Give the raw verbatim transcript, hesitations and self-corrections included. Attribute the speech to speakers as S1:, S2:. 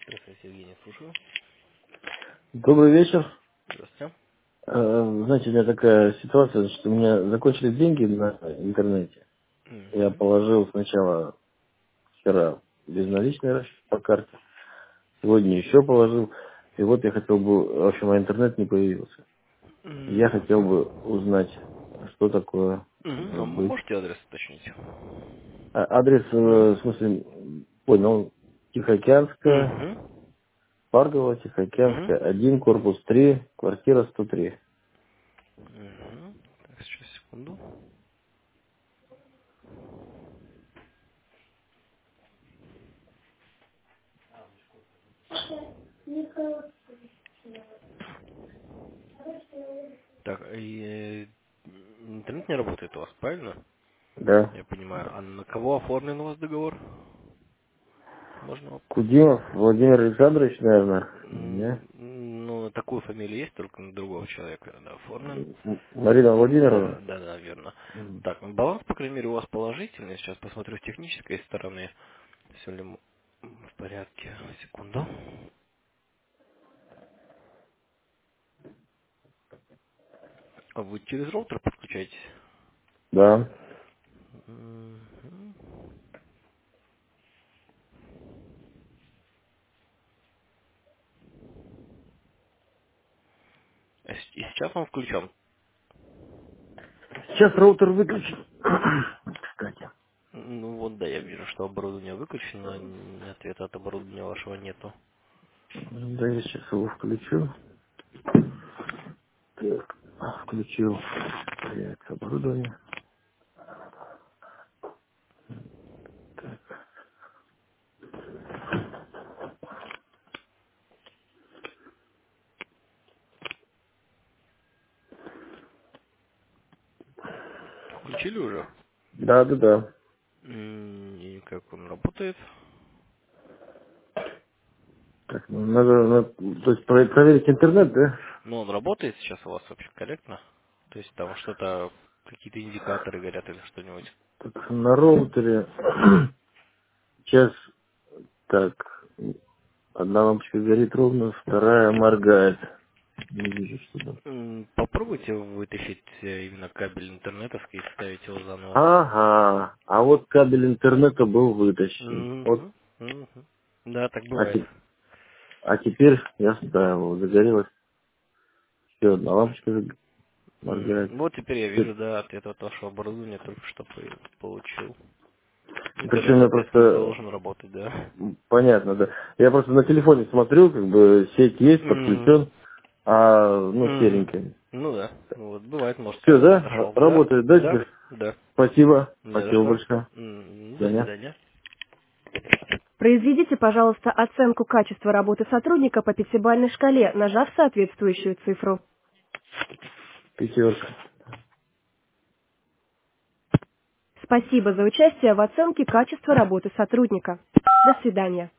S1: Здравствуйте, Евгений, слушаю.
S2: Добрый вечер.
S1: Здравствуйте.
S2: Э, Знаете, у меня такая ситуация, что у меня закончились деньги на интернете. Я
S1: Угу.
S2: положил сначала вчера безналичный расчет по карте, сегодня еще положил. И вот я хотел бы, в общем, а интернет не появился. Я хотел бы узнать, что такое
S1: Угу. А
S2: может быть.
S1: можете адрес уточнить?
S2: А, адрес, э,
S1: Угу.
S2: в смысле, понял, Тихоокеанская,
S1: Угу.
S2: Паргово,
S1: Угу.
S2: Тихоокеанская, один, корпус три, квартира сто три.
S1: Угу. Так, сейчас, секунду. Так, и, э, интернет не работает у вас, правильно?
S2: Да.
S1: Я понимаю. А на кого оформлен у вас договор? Можно?
S2: Кудимов Владимир Александрович, наверное.
S1: М,
S2: Не?
S1: Ну, на такую фамилию есть, только на другого человека, да, оформлен.
S2: М- Марина
S1: Да,
S2: Владимировна.
S1: да, да, верно.
S2: М.
S1: Так, ну, баланс, по крайней мере, у вас положительный. Сейчас посмотрю с технической стороны. Все ли м- в порядке. Секунду. А вы через роутер подключаетесь?
S2: Да.
S1: Мгм. А с- И сейчас он включен.
S2: Сейчас роутер выключен. Кстати.
S1: Ну вот, да, я вижу, что оборудование выключено, н- ответа от оборудования вашего нету.
S2: Да, я сейчас его включу. Так, включил. Появится оборудование.
S1: Включили уже?
S2: Да, да, да.
S1: М, И как он работает?
S2: Так, ну, надо, надо- то есть про- проверить интернет, да?
S1: Ну, он работает сейчас у вас вообще корректно? То есть там что-то, какие-то индикаторы горят или что-нибудь?
S2: Так, на роутере сейчас так, одна лампочка горит ровно, вторая моргает. Не вижу, что там.
S1: М, Попробуйте вытащить э, именно кабель интернетовский и вставить его заново.
S2: Ага, а вот кабель интернета был вытащен. Вот,
S1: Мгм, мгм. Да, так
S2: а,
S1: бывает.
S2: те- а теперь я ставил, загорелась еще одна лампочка заг- моргает.
S1: М, Вот теперь я вижу, да, ответ от вашего оборудования только что по- получил.
S2: Причем
S1: Интернет,
S2: я
S1: соответственно,
S2: просто,
S1: должен работать, да.
S2: м, понятно, да. Я просто на телефоне смотрю, как бы сеть есть,
S1: Мгм.
S2: подключен, а, ну,
S1: Мгм.
S2: серенькая.
S1: Ну да, ну вот бывает, может,
S2: Все,
S1: кабель не
S2: да?
S1: дошел. Да,
S2: Работает, да,
S1: да,
S2: теперь?
S1: да.
S2: Спасибо.
S1: Не за
S2: Спасибо
S1: что.
S2: большое.
S1: М, До
S2: Женя.
S1: свидания.
S3: Произведите, пожалуйста, оценку качества работы сотрудника по пятибалльной шкале, нажав соответствующую цифру.
S2: Пятерка.
S3: Спасибо за участие в оценке качества работы сотрудника. До свидания.